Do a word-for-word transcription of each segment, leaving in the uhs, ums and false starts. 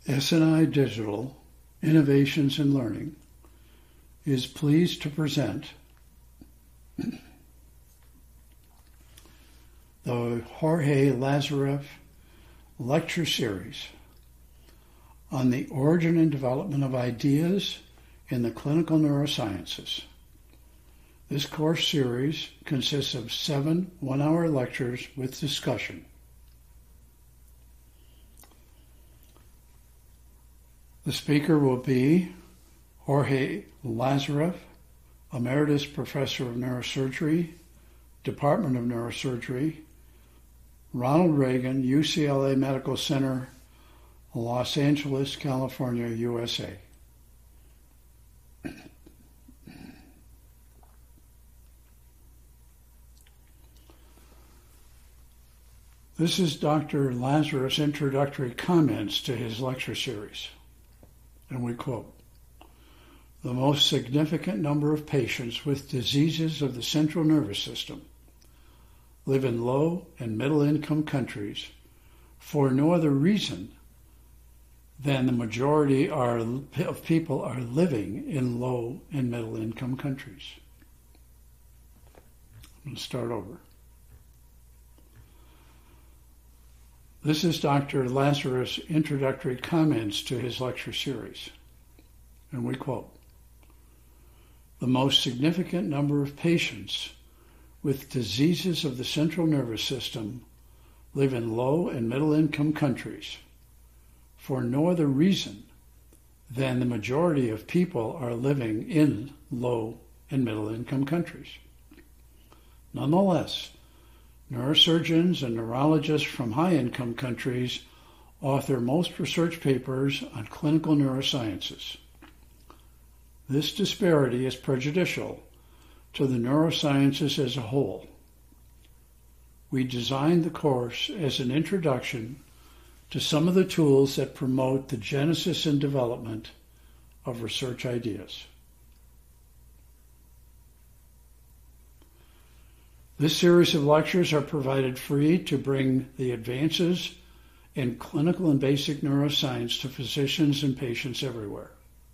S N I Digital Innovations in Learning is pleased to present the Jorge Lazarev Lecture Series on the origin and development of ideas in the clinical neurosciences. This course series consists of seven one-hour lectures with discussion. The speaker will be Jorge Lazarev, Emeritus Professor of Neurosurgery, Department of Neurosurgery, Ronald Reagan, U C L A Medical Center, Los Angeles, California, U S A. This is Doctor Lazarev's introductory comments to his lecture series, and we quote, "The most significant number of patients with diseases of the central nervous system live in low and middle-income countries for no other reason than the majority are, of people are living in low and middle-income countries." I'm going to start over. This is Doctor Lazarev's introductory comments to his lecture series, and we quote, "The most significant number of patients with diseases of the central nervous system live in low and middle-income countries for no other reason than the majority of people are living in low and middle-income countries. Nonetheless, neurosurgeons and neurologists from high-income countries author most research papers on clinical neurosciences. This disparity is prejudicial to the neurosciences as a whole. We designed the course as an introduction to some of the tools that promote the genesis and development of research ideas. This series of lectures are provided free to bring the advances in clinical and basic neuroscience to physicians and patients everywhere.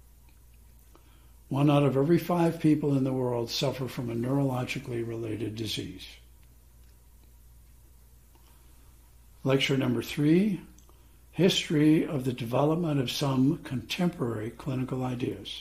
One out of every five people in the world suffer from a neurologically related disease. Lecture number three, History of the Development of Some Contemporary Clinical Ideas.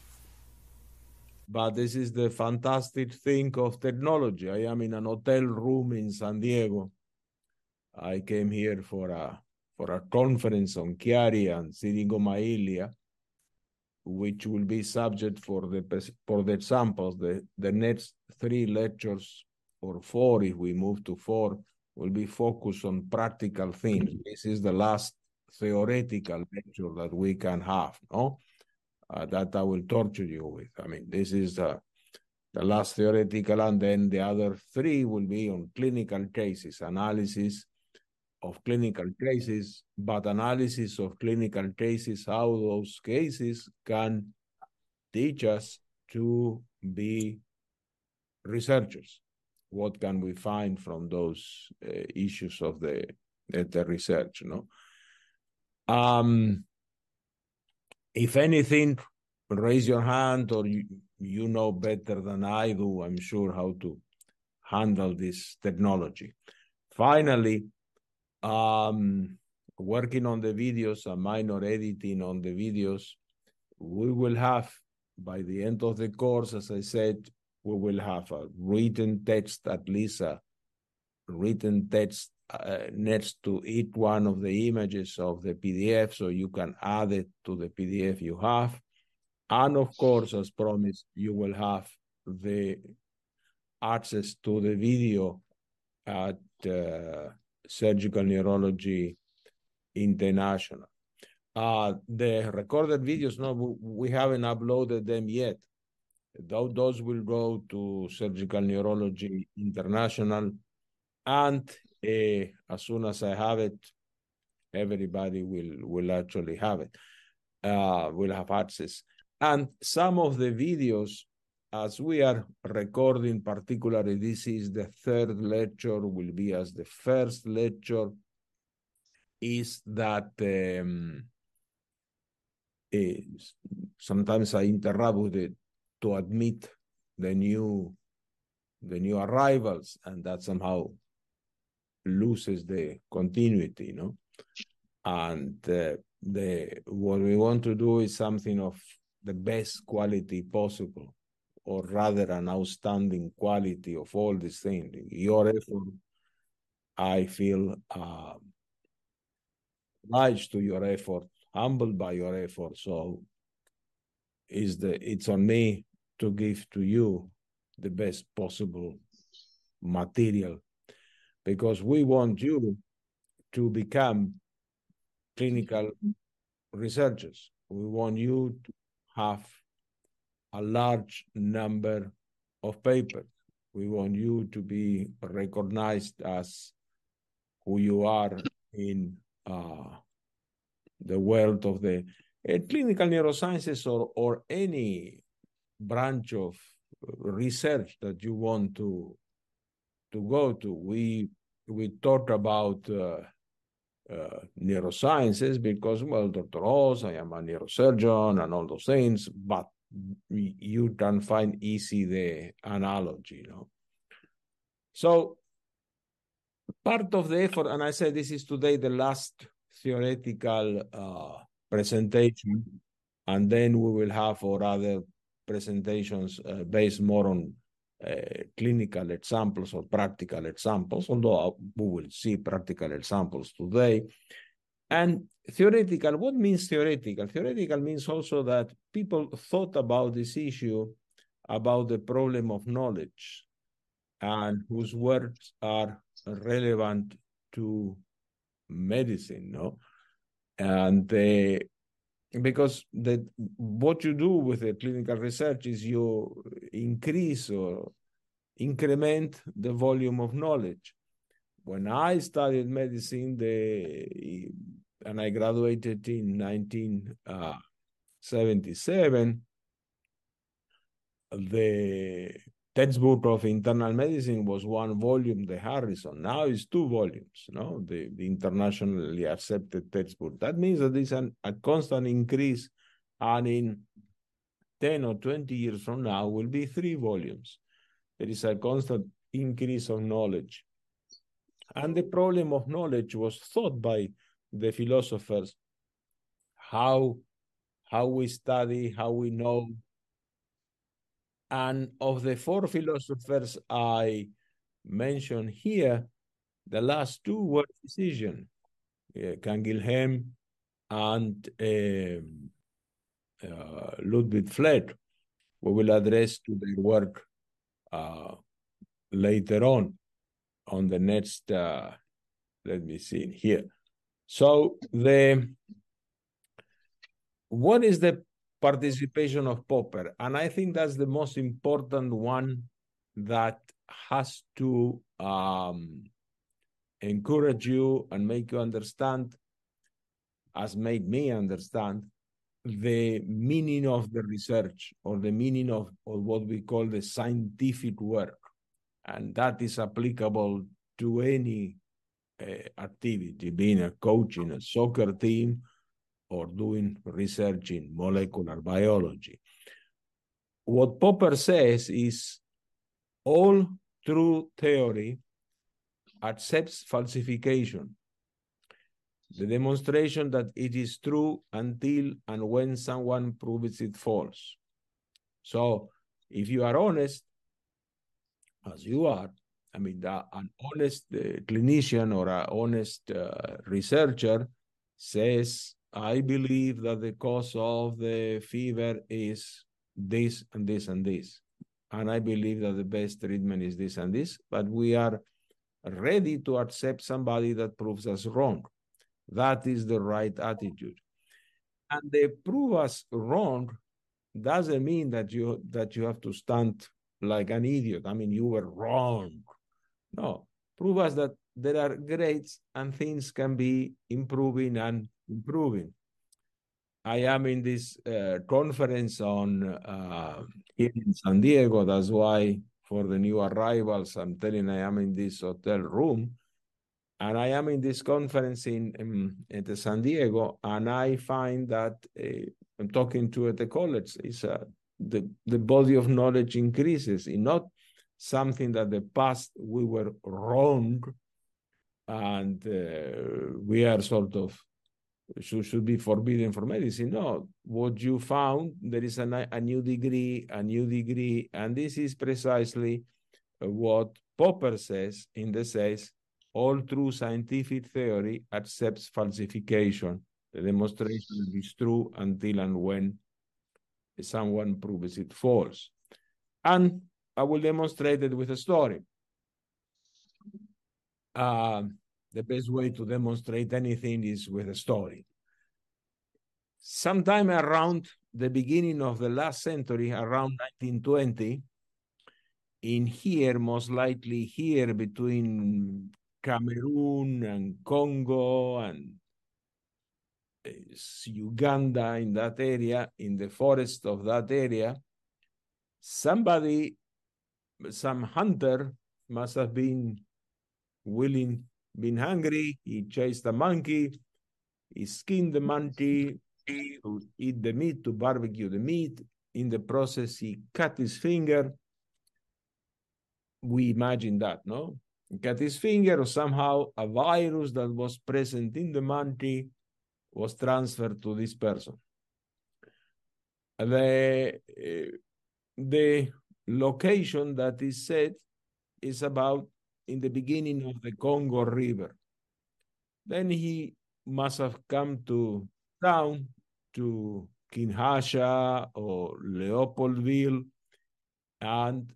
But this is the fantastic thing of technology. I am in an hotel room in San Diego. I came here for a for a conference on Chiari and syringomyelia, which will be subject for the for the samples. The, the next three lectures, or four if we move to four, will be focused on practical things. This is the last theoretical lecture that we can have, no? Uh, that I will torture you with. I mean, this is uh, the last theoretical, and then the other three will be on clinical cases, analysis of clinical cases, but analysis of clinical cases, how those cases can teach us to be researchers. What can we find from those uh, issues of the, the, the research, you know? Um, If anything, raise your hand, or you, you know better than I do, I'm sure, how to handle this technology. Finally, um, working on the videos, a minor editing on the videos, we will have, by the end of the course, as I said, we will have a written text, at least a written text Uh, next to each one of the images of the P D F, so you can add it to the P D F you have. And of course, as promised, you will have the access to the video at uh, Surgical Neurology International. Uh, the recorded videos, no, we haven't uploaded them yet. Those will go to Surgical Neurology International, and uh, as soon as I have it, everybody will, will actually have it, uh, will have access. And some of the videos, as we are recording, particularly this is the third lecture, will be as the first lecture, is that um, is sometimes I interrupt with it to admit the new the new arrivals, and that somehow loses the continuity, you know. And uh, the what we want to do is something of the best quality possible, or rather an outstanding quality of all these things. Your effort, I feel uh, obliged to your effort, humbled by your effort. So is the it's on me to give to you the best possible material, because we want you to become clinical researchers. We want you to have a large number of papers. We want you to be recognized as who you are in uh, the world of the uh, clinical neurosciences, or, or any branch of research that you want to to go to. We we talked about uh, uh, neurosciences because, well, Doctor Oz, I am a neurosurgeon and all those things, but you can find easy the analogy, you know. So part of the effort, and I said this is today the last theoretical uh, presentation, and then we will have our other presentations uh, based more on uh, clinical examples or practical examples, although we will see practical examples today. And theoretical, what means theoretical? Theoretical means also that people thought about this issue, about the problem of knowledge, and whose words are relevant to medicine, no? And uh, because the, what you do with the clinical research is you increase or increment the volume of knowledge. When I studied medicine, the, and I graduated in nineteen seventy-seven, the textbook of internal medicine was one volume, the Harrison. Now it's two volumes, no? The, the internationally accepted textbook. That means that there's an, a constant increase, and in ten or twenty years from now will be three volumes. There is a constant increase of knowledge. And the problem of knowledge was thought by the philosophers, how, how we study, how we know. And of the four philosophers I mentioned here, the last two were physicians, uh, Canguilhem and uh, uh, Ludwig Fleth. We will address to their work uh, later on, on the next, uh, let me see here. So the, what is the participation of Popper? And I think that's the most important one that has to um, encourage you and make you understand, as made me understand, the meaning of the research, or the meaning of, of what we call the scientific work. And that is applicable to any uh, activity, being a coach in a soccer team or doing research in molecular biology. What Popper says is all true theory accepts falsification, the demonstration that it is true until and when someone proves it false. So if you are honest, as you are, I mean, the, an honest uh, clinician or an honest uh, researcher says, I believe that the cause of the fever is this and this and this. And I believe that the best treatment is this and this, but we are ready to accept somebody that proves us wrong. That is the right attitude. And they prove us wrong doesn't mean that you that you have to stand like an idiot. I mean, you were wrong. No, prove us that there are grades and things can be improving and improving. I am in this uh, conference on uh, here in San Diego. That's why for the new arrivals, I'm telling I am in this hotel room. And I am in this conference in, in at San Diego, and I find that uh, I'm talking to at the college is uh, the the body of knowledge increases in not something that the past we were wrong, and uh, we are sort of should, should be forbidden for medicine. No, what you found, there is a, a new degree, a new degree, and this is precisely what Popper says in the says, all true scientific theory accepts falsification. The demonstration is true until and when someone proves it false. And I will demonstrate it with a story. Uh, the best way to demonstrate anything is with a story. Sometime around the beginning of the last century, around nineteen twenty, in here, most likely here between Cameroon and Congo and Uganda, in that area, in the forest of that area, somebody, some hunter must have been willing, been hungry. He chased a monkey, he skinned the monkey to eat the meat, to barbecue the meat. In the process, he cut his finger. We imagine that, no? He cut his finger, or somehow a virus that was present in the monkey was transferred to this person. The, uh, the location that is said is about in the beginning of the Congo River. Then he must have come to town, to Kinshasa or Leopoldville, and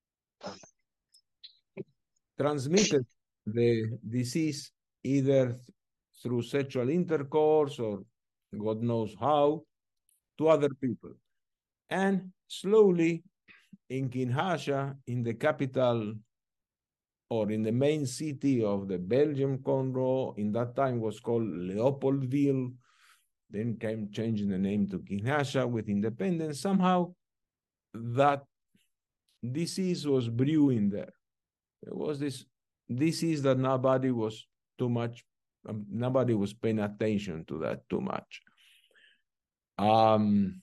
transmitted the disease either through sexual intercourse or God knows how to other people. And slowly in Kinshasa, in the capital or in the main city of the Belgium Congo, in that time was called Leopoldville, then came changing the name to Kinshasa with independence. Somehow that disease was brewing there. There was this disease that nobody was too much, um, nobody was paying attention to that too much. Um,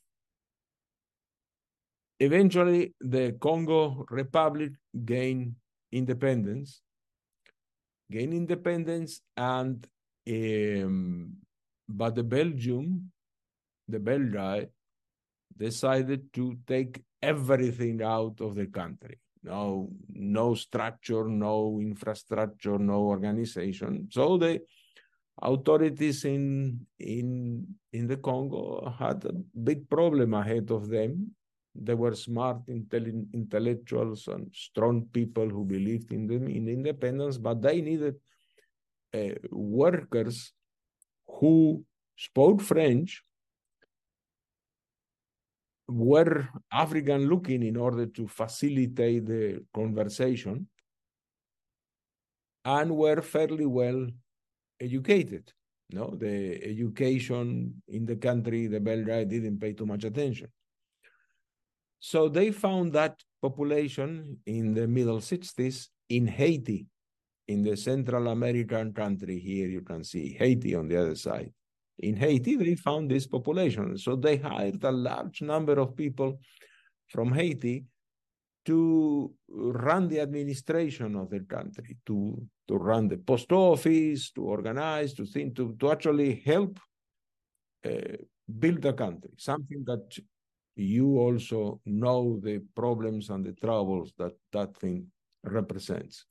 eventually, the Congo Republic gained independence, gained independence, and um, but the Belgium, the Belgians, decided to take everything out of the country. No, no structure, no infrastructure, no organization. So the authorities in in in the Congo had a big problem ahead of them. They were smart, intelli intellectuals, and strong people who believed in them in independence, but they needed uh, workers who spoke French, were African looking in order to facilitate the conversation, and were fairly well educated. No, the education in the country, the Belgians didn't pay too much attention. So they found that population in the middle sixties in Haiti, in the Central American country. Here you can see Haiti on the other side. In Haiti, they found this population. So they hired a large number of people from Haiti to run the administration of the country, to, to run the post office, to organize, to think, to, to actually help uh, build the country, something that you also know the problems and the troubles that that thing represents.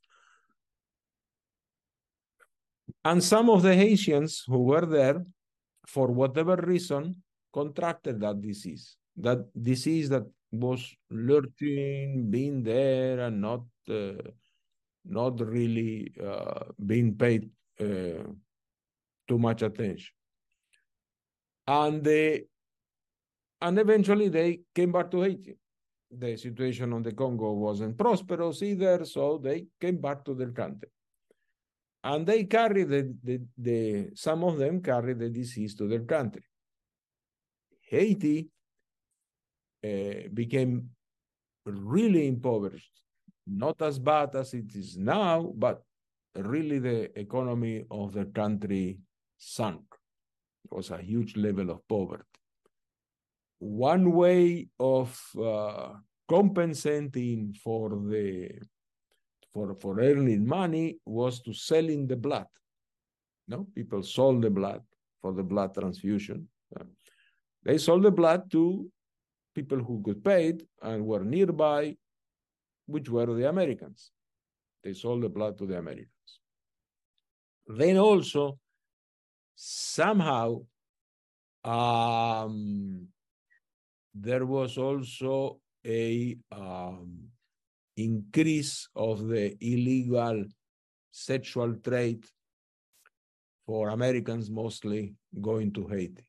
And some of the Haitians who were there, for whatever reason, contracted that disease, that disease that was lurking, being there, and not uh, not really uh, being paid uh, too much attention. And they, and eventually they came back to Haiti. The situation on the Congo wasn't prosperous either, so they came back to their country. And they carried the, the, the some of them carried the disease to their country. Haiti uh, became really impoverished, not as bad as it is now, but really the economy of the country sunk. It was a huge level of poverty. One way of uh, compensating for the for for earning money was to selling the blood. No, people sold the blood for the blood transfusion. Uh, they sold the blood to people who could pay it and were nearby, which were the Americans. They sold the blood to the Americans. Then also, somehow, um, there was also a um, increase of the illegal sexual trade for Americans, mostly going to Haiti.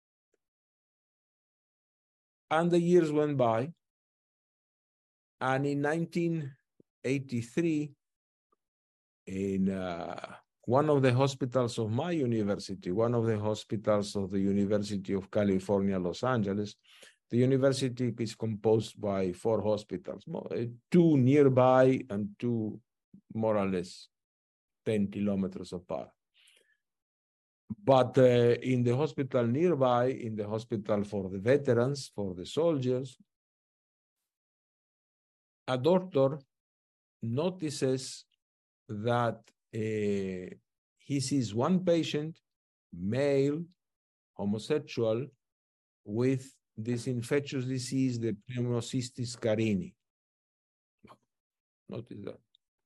And the years went by, and in nineteen eighty-three, in uh, one of the hospitals of my university, one of the hospitals of the University of California, Los Angeles, the university is composed by four hospitals, two nearby and two more or less ten kilometers apart. But uh, in the hospital nearby, in the hospital for the veterans, for the soldiers, a doctor notices that uh, he sees one patient, male, homosexual, with this infectious disease, the Pneumocystis carini. Notice that.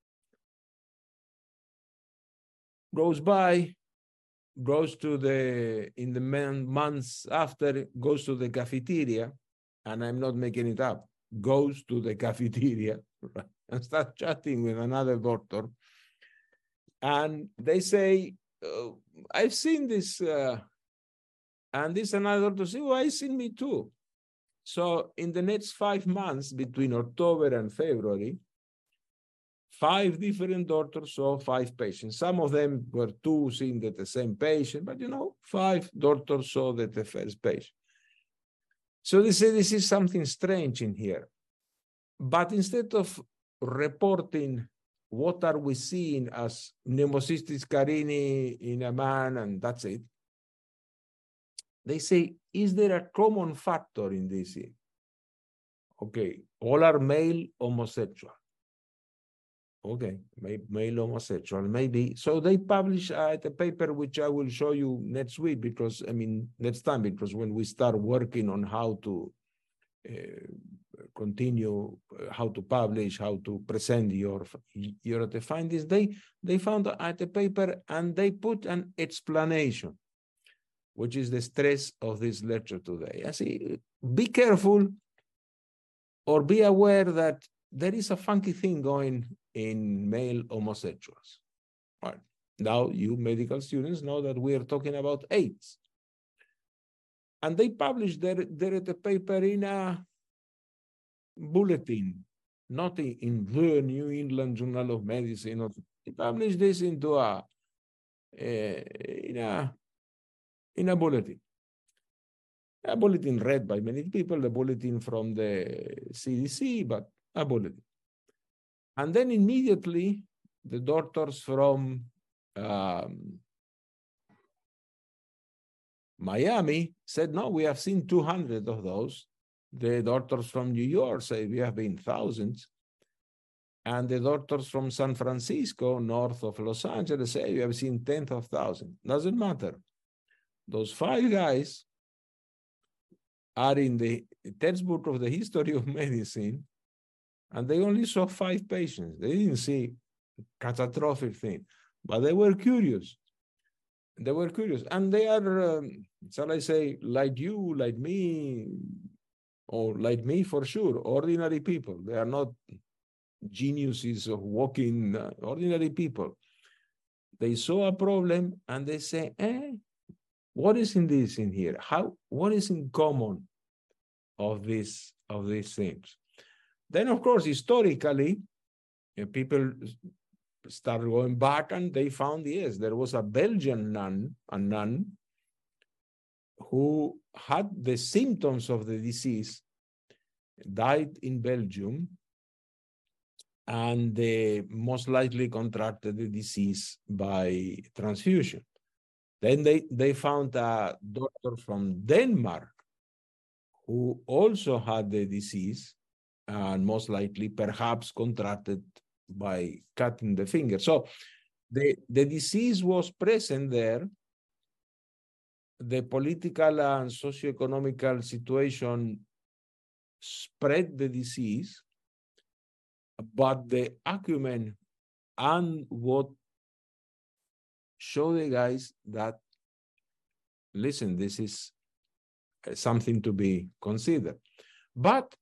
Goes by, goes to the, in the months after, goes to the cafeteria, and I'm not making it up, goes to the cafeteria right, and starts chatting with another doctor. And they say, oh, I've seen this, uh, and this another doctor says, well, I've seen me too. So in the next five months, between October and February, five different doctors saw five patients. Some of them were two seeing that the same patient, but you know, five doctors saw that the first patient. So they say this is something strange in here. But instead of reporting what are we seeing as Pneumocystis carini in a man and that's it, they say, is there a common factor in this? Okay, all are male homosexual. Okay, male homosexual, maybe. So they publish uh, a paper, which I will show you next week, because, I mean, next time, because when we start working on how to uh, continue, uh, how to publish, how to present your, your the findings, they, they found at the paper and they put an explanation, which is the stress of this lecture today. I say, be careful or be aware that there is a funky thing going in male homosexuals. Right. Now, you medical students know that we are talking about AIDS. And they published their, their the paper in a bulletin, not in, in the New England Journal of Medicine. They published this into a, a, in, a, in a bulletin. A bulletin read by many people, the bulletin from the C D C, but a bulletin. And then immediately, the doctors from um, Miami said, no, we have seen two hundred of those. The doctors from New York say we have been thousands. And the doctors from San Francisco, north of Los Angeles, say we have seen tens of thousands. Doesn't matter. Those five guys are in the textbook of the history of medicine, and they only saw five patients. They didn't see catastrophic thing, but they were curious. They were curious, and they are, um, shall I say, like you, like me, or like me for sure, ordinary people. They are not geniuses of walking, uh, ordinary people. They saw a problem and they say, eh, what is in this in here? How, what is in common of this, of these things? Then, of course, historically, uh, people started going back and they found, yes, there was a Belgian nun, a nun, who had the symptoms of the disease, died in Belgium, and they most likely contracted the disease by transfusion. Then they, they found a doctor from Denmark who also had the disease and most likely perhaps contracted by cutting the finger. So the, the disease was present there. The political and socioeconomical situation spread the disease, but the acumen and what show the guys that, listen, this is something to be considered. But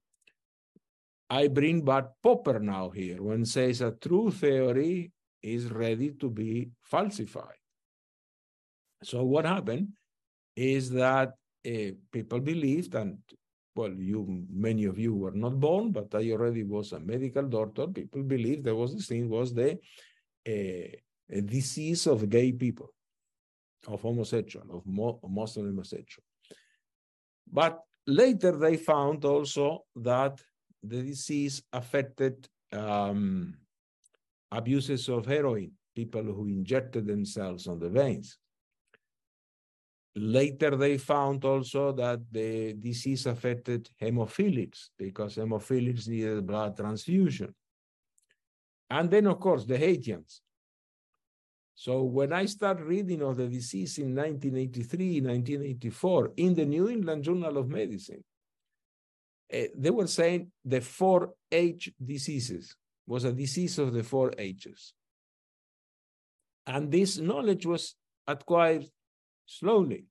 I bring back Popper now here when says a true theory is ready to be falsified. So what happened is that uh, people believed, and well, you, many of you were not born, but I already was a medical doctor. People believed there was this thing, was the uh, a disease of gay people, of homosexual, of mo Muslim homosexual. But later they found also that the disease affected um, abuses of heroin, people who injected themselves on the veins. Later they found also that the disease affected hemophilics because hemophilics needed blood transfusion. And then, of course, the Haitians. So when I started reading of the disease in nineteen eighty-three, nineteen eighty-four, in the New England Journal of Medicine, uh, they were saying the four H diseases was a disease of the four H's. And this knowledge was acquired slowly.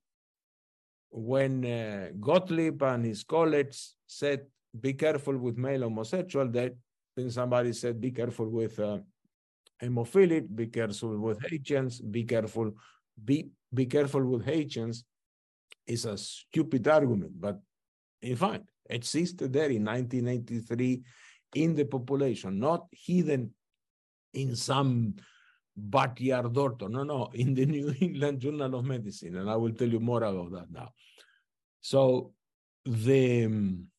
When uh, Gottlieb and his colleagues said, be careful with male homosexual, that then somebody said, be careful with uh, hemophilic, be careful with Haitians, be careful, be, be careful with Haitians is a stupid argument, but in fact, existed there in nineteen eighty-three in the population, not hidden in some backyard doctor. No, no, in the New England Journal of Medicine, and I will tell you more about that now. So the um,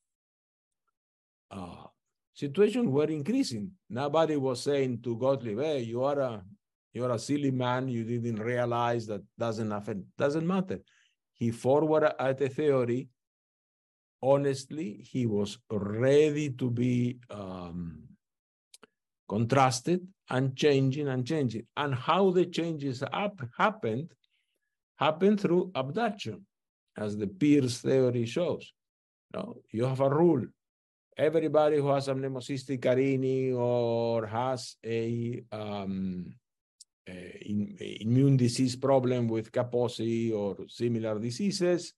uh, situation were increasing. Nobody was saying to Gottlieb, hey, you are a you're a silly man, you didn't realize that doesn't affect, doesn't matter. He forwarded at a theory. Honestly, he was ready to be um, contrasted and changing and changing. And how the changes up happened, happened through abduction, as the Pierce theory shows. You know, you have a rule. Everybody who has a pneumocystic carini or has a, um, a in, a immune disease problem with Kaposi or similar diseases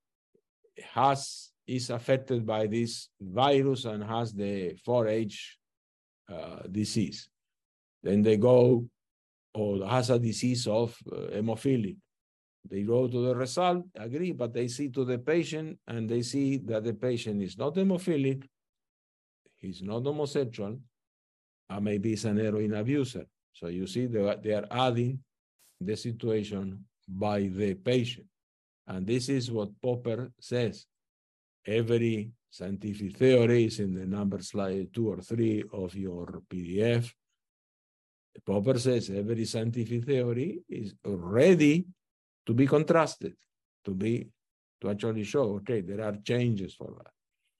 has is affected by this virus and has the four H uh, disease. Then they go, or has a disease of uh, hemophilic. They go to the result, agree, but they see to the patient and they see that the patient is not hemophilic, he's not homosexual, and maybe he's an heroin abuser. So you see they, they are adding the situation by the patient. And this is what Popper says. Every scientific theory is in the number slide two or three of your P D F. Popper says every scientific theory is ready to be contrasted, to be, to actually show, okay, there are changes for that.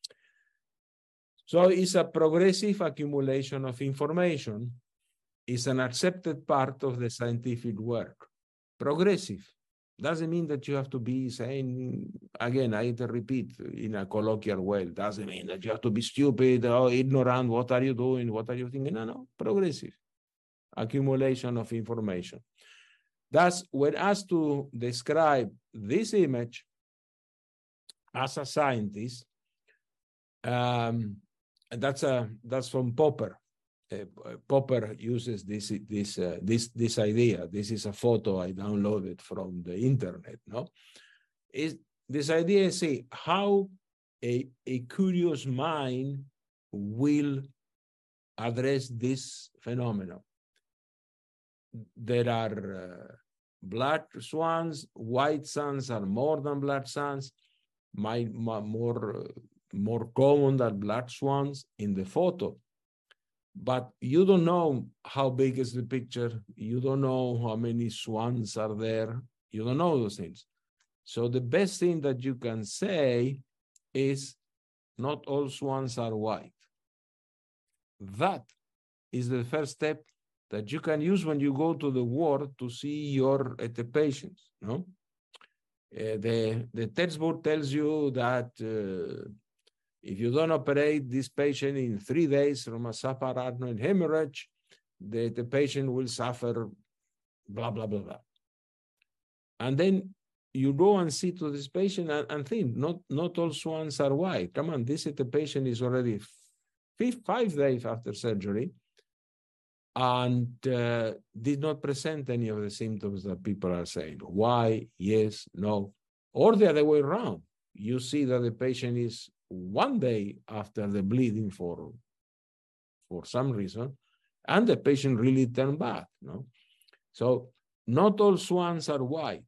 So it's a progressive accumulation of information. It's an accepted part of the scientific work. Progressive. Doesn't mean that you have to be saying, again, I repeat in a colloquial way, doesn't mean that you have to be stupid or ignorant. What are you doing? What are you thinking? No, no, progressive accumulation of information. Thus, when asked to describe this image as a scientist, um, that's a that's from Popper. Uh, Popper uses this this uh, this this idea. This is a photo I downloaded from the internet. No, is this idea is see how a a curious mind will address this phenomenon. There are uh, black swans. White swans are more than black swans. My, my more uh, more common than black swans in the photo. but you don't know how big is the picture. You don't know how many swans are there. You don't know those things. So the best thing that you can say is not all swans are white. That is the first step that you can use when you go to the ward to see your uh, the patients. No, uh, the the textbook tells you that uh, if you don't operate this patient in three days from a subarachnoid hemorrhage, the, the patient will suffer blah blah blah blah. And then you go and see to this patient and, and think not not all swans are white. Come on, this is the patient is already five, five days after surgery and uh, did not present any of the symptoms that people are saying. Why? Yes, no. Or the other way around. You see that the patient is one day after the bleeding for, for some reason, and the patient really turned bad. No? So not all swans are white.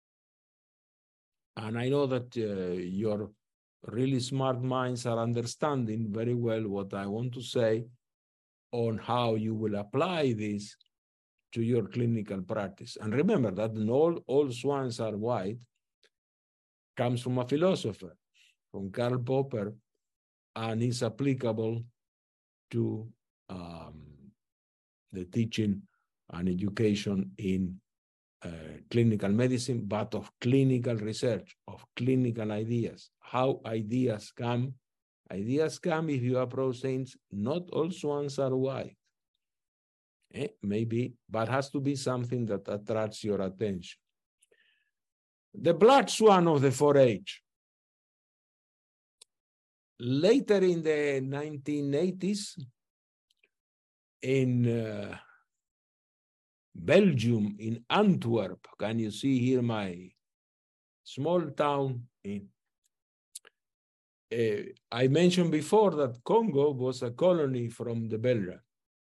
And I know that uh, your really smart minds are understanding very well what I want to say on how you will apply this to your clinical practice. And remember that all, all swans are white comes from a philosopher, from Karl Popper, and is applicable to um, the teaching and education in uh, clinical medicine, but of clinical research, of clinical ideas, how ideas come. Ideas come if you approach things, not all swans are white. Eh, maybe, but has to be something that attracts your attention. The black swan of the four H. Later in the nineteen eighties, in uh, Belgium, in Antwerp, can you see here my small town in Uh, I mentioned before that Congo was a colony from the Belgians.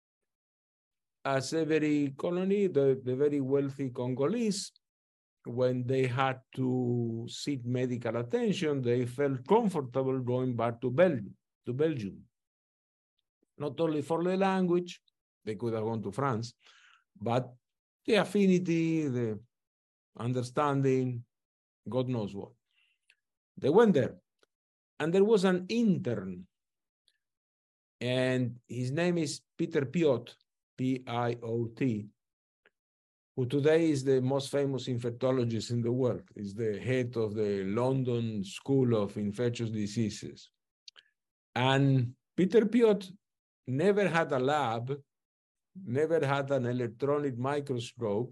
As every colony, the, the very wealthy Congolese, when they had to seek medical attention, they felt comfortable going back to Belgium, to Belgium. Not only for the language, they could have gone to France, but the affinity, the understanding, God knows what. They went there. And there was an intern, and his name is Peter Piot, P I O T, who today is the most famous infectologist in the world. He's the head of the London School of Infectious Diseases. And Peter Piot never had a lab, never had an electronic microscope.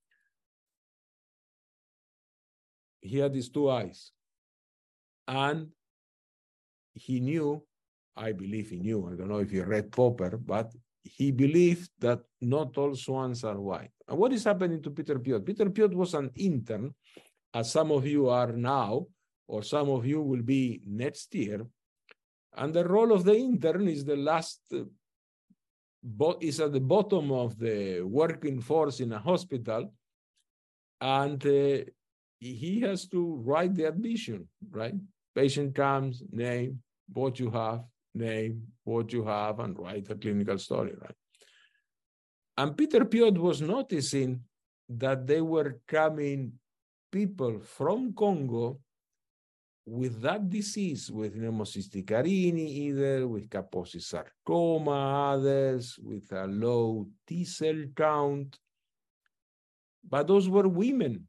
He had his two eyes. And he knew, I believe he knew, I don't know if he read Popper, but he believed that not all swans are white. And what is happening to Peter Piot? Peter Piot was an intern, as some of you are now, or some of you will be next year. And the role of the intern is the last, uh, is at the bottom of the working force in a hospital. And uh, he has to write the admission, right? Patient comes, name, what you have, name, what you have, and write a clinical story, right? And Peter Piot was noticing that they were coming people from Congo with that disease, with pneumocystic carini either, with Kaposi sarcoma, others, with a low T cell count. But those were women.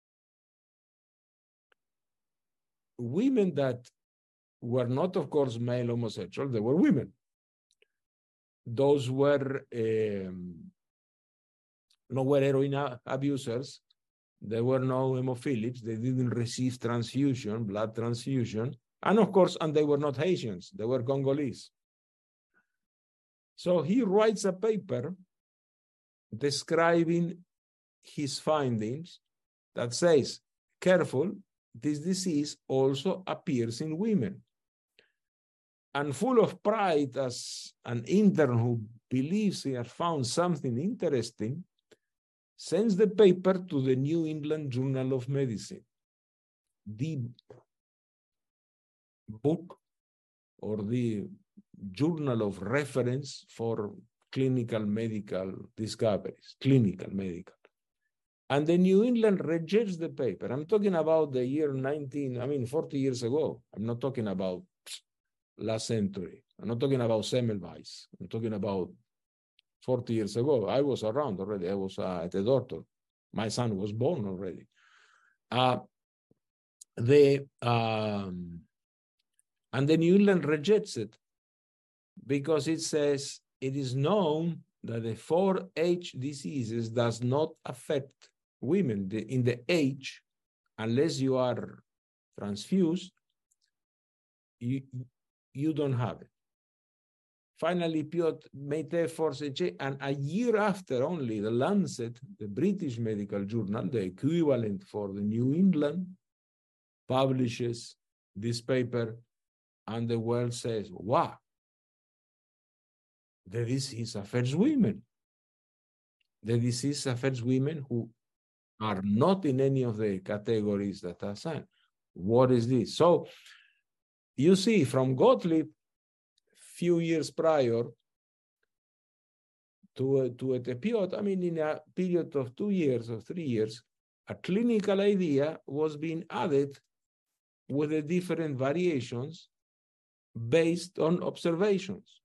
Women that were not, of course, male homosexual, they were women. Those were um, no were heroin abusers. There were no hemophilics. They didn't receive transfusion, blood transfusion. And of course, and they were not Haitians. They were Congolese. So he writes a paper describing his findings that says, careful, this disease also appears in women. And full of pride as an intern who believes he has found something interesting, sends the paper to the New England Journal of Medicine, the book or the journal of reference for clinical medical discoveries, clinical medical. And the New England rejects the paper. I'm talking about the year nineteen, I mean, forty years ago. I'm not talking about last century. I'm not talking about Semmelweis. I'm talking about forty years ago. I was around already. I was uh, at the doctor. My son was born already. Uh, the um, and the New England rejects it because it says it is known that the four H diseases does not affect women in the age unless you are transfused. You you don't have it. Finally, Piotr made efforts, and a year after only, the Lancet, the British medical journal, the equivalent for the New England, publishes this paper, and the world says, wow, the disease affects women. The disease affects women who are not in any of the categories that are assigned. What is this? So, you see, from Gottlieb, few years prior to, to the Piotr, I mean, in a period of two years or three years, a clinical idea was being added with the different variations based on observations.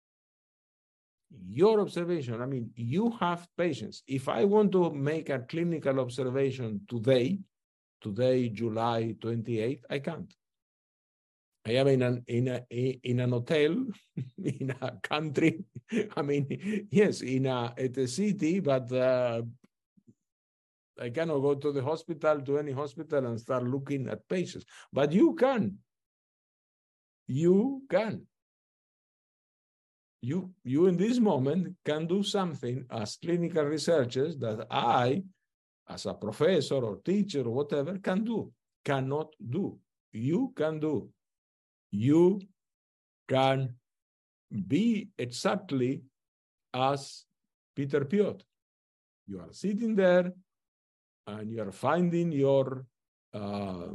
Your observation, I mean, you have patients. If I want to make a clinical observation today, today, July twenty-eighth, I can't. I am in an in a in an hotel in a country. I mean, yes, in a at a city, but uh, I cannot go to the hospital, to any hospital, and start looking at patients. But you can. You can. You you in this moment can do something as clinical researchers that I, as a professor or teacher or whatever, can do. Cannot do. You can do. You can be exactly as Peter Piotr. You are sitting there and you are finding your uh,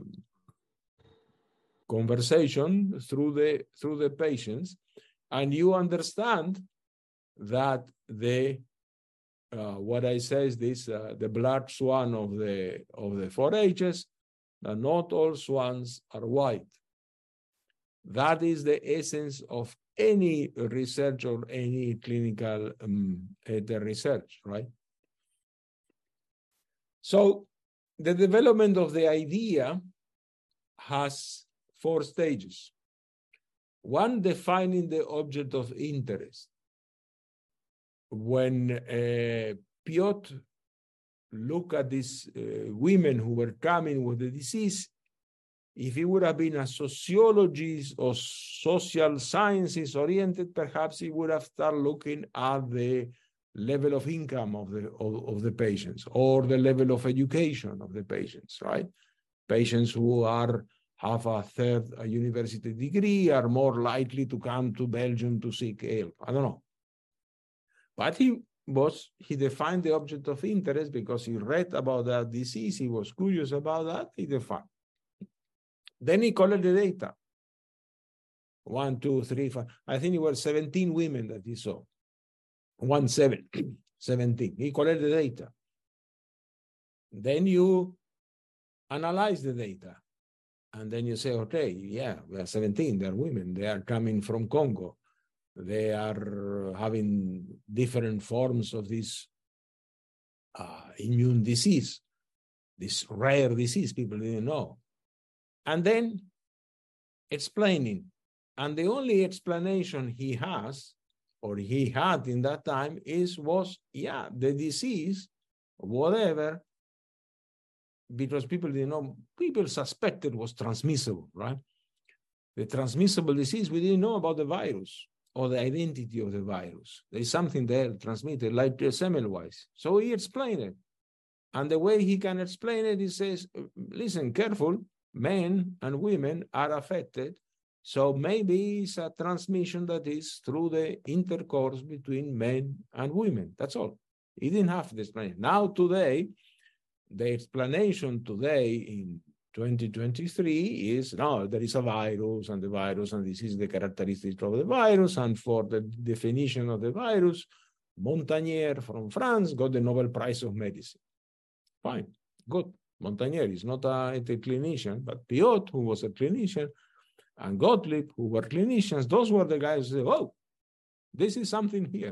conversation through the through the patients, and you understand that the uh, what I say is this: uh, the black swan of the of the four H's. That not all swans are white. That is the essence of any research or any clinical um, research, right? So the development of the idea has four stages. One, defining the object of interest. When uh, Piotr looked at these uh, women who were coming with the disease, if he would have been a sociologist or social sciences oriented, perhaps he would have started looking at the level of income of the of, of the patients or the level of education of the patients, right? Patients who are have a third a university degree are more likely to come to Belgium to seek help. I don't know. But he was he defined the object of interest because he read about that disease, he was curious about that, he defined. Then he collected the data. One, two, three, five. I think it was seventeen women that he saw. One, seven, seventeen. He collected the data. Then you analyze the data. And then you say, okay, yeah, we are seventeen. They're women. They are coming from Congo. They are having different forms of this uh, immune disease, this rare disease people didn't know. And then explaining. And the only explanation he has, or he had in that time, is was, yeah, the disease, whatever, because people didn't know, people suspected was transmissible, right? The transmissible disease, we didn't know about the virus or the identity of the virus. There's something there transmitted, like the Semmelweis. So he explained it. And the way he can explain it, he says, listen, careful, men and women are affected. So maybe it's a transmission that is through the intercourse between men and women. That's all. He didn't have to explain it. Now today, the explanation today in twenty twenty-three is, no, there is a virus, and the virus, and this is the characteristic of the virus, and for the definition of the virus, Montagnier from France got the Nobel Prize of Medicine. Fine, good. Montagnier is not a, a clinician, but Piot, who was a clinician, and Gottlieb, who were clinicians, those were the guys who said, oh, this is something here.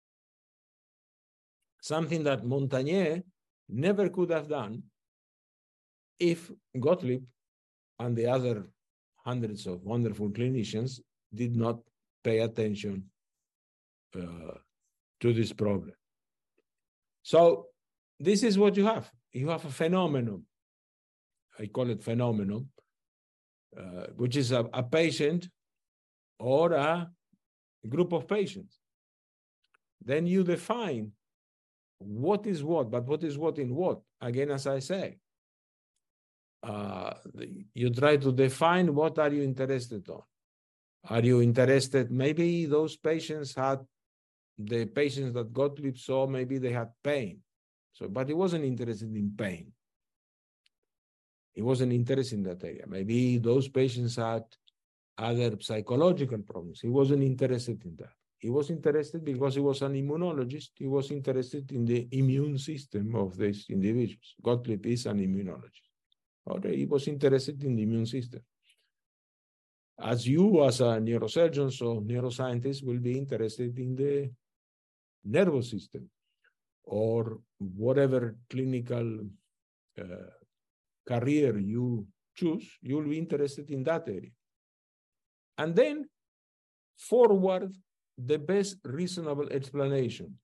Something that Montagnier never could have done if Gottlieb and the other hundreds of wonderful clinicians did not pay attention uh, to this problem. So this is what you have. You have a phenomenon. I call it phenomenon, uh, which is a, a patient or a group of patients. Then you define what is what, but what is what in what? Again, as I say, uh, you try to define what are you interested on. Are you interested, maybe those patients had, the patients that Gottlieb saw, maybe they had pain. So, but he wasn't interested in pain. He wasn't interested in that area. Maybe those patients had other psychological problems. He wasn't interested in that. He was interested because he was an immunologist. He was interested in the immune system of these individuals. Gottlieb is an immunologist. Okay, he was interested in the immune system. As you, as a neurosurgeon or neuroscientist, will be interested in the nervous system or whatever clinical uh, career you choose, you'll be interested in that area. And then forward the best reasonable explanation.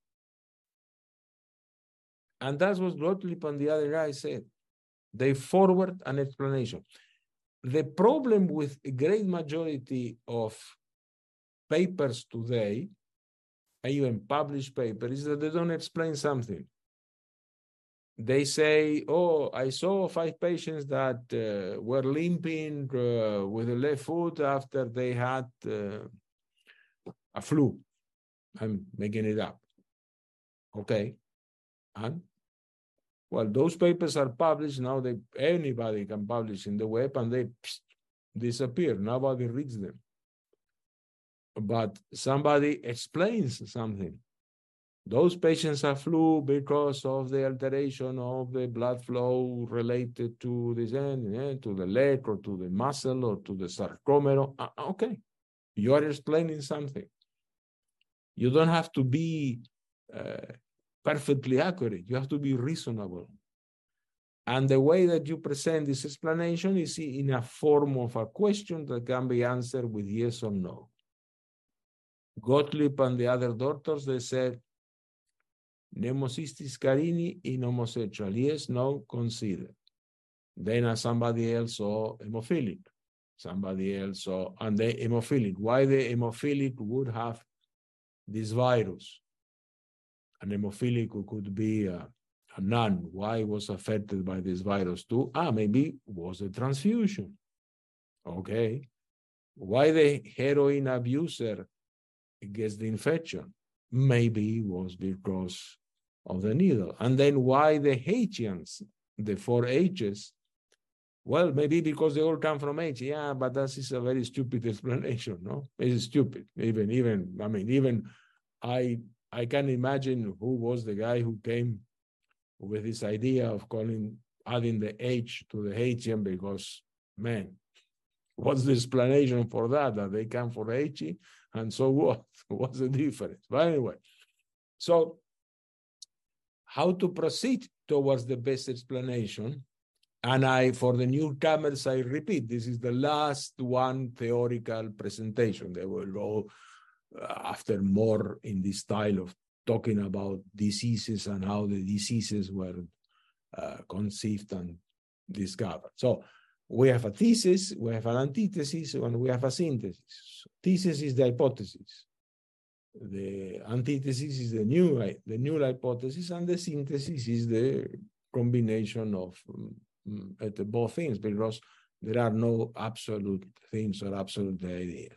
And that's what Gottlieb and the other guy said. They forward an explanation. The problem with a great majority of papers today, even published papers, is that they don't explain something. They say, oh, I saw five patients that uh, were limping uh, with the left foot after they had uh, a flu. I'm making it up. Okay. And well, those papers are published now. They anybody can publish in the web, and they pst, disappear. Nobody reads them. But somebody explains something. Those patients have flu because of the alteration of the blood flow related to this end, yeah, to the leg or to the muscle or to the sarcomero. Uh, okay, you are explaining something. You don't have to be uh, perfectly accurate. You have to be reasonable. And the way that you present this explanation is in a form of a question that can be answered with yes or no. Gottlieb and the other doctors, they said, Pneumocystis carini in homosexual. Yes, no, consider. Then uh, somebody else saw hemophilic. Somebody else saw, and the hemophilic. Why the hemophilic would have this virus? An hemophilic who could be a, a nun. Why was affected by this virus too? Ah, maybe was a transfusion. Okay. Why the heroin abuser gets the infection? Maybe it was because of the needle. And then why the Haitians, the four H's? Well, maybe because they all come from H. Yeah, but that is a very stupid explanation, no? It's stupid. Even, even, I mean, even I I can imagine who was the guy who came with this idea of calling, adding the H to the Haitian, because, man, what's the explanation for that? That they come for H? And so what? What's the difference? But anyway, so how to proceed towards the best explanation? And I, for the newcomers, I repeat, this is the last one theoretical presentation. They will go after more in this style of talking about diseases and how the diseases were uh, conceived and discovered. So we have a thesis, we have an antithesis, and we have a synthesis. Thesis is the hypothesis. The antithesis is the new, the new hypothesis, and the synthesis is the combination of um, both things, because there are no absolute things or absolute ideas.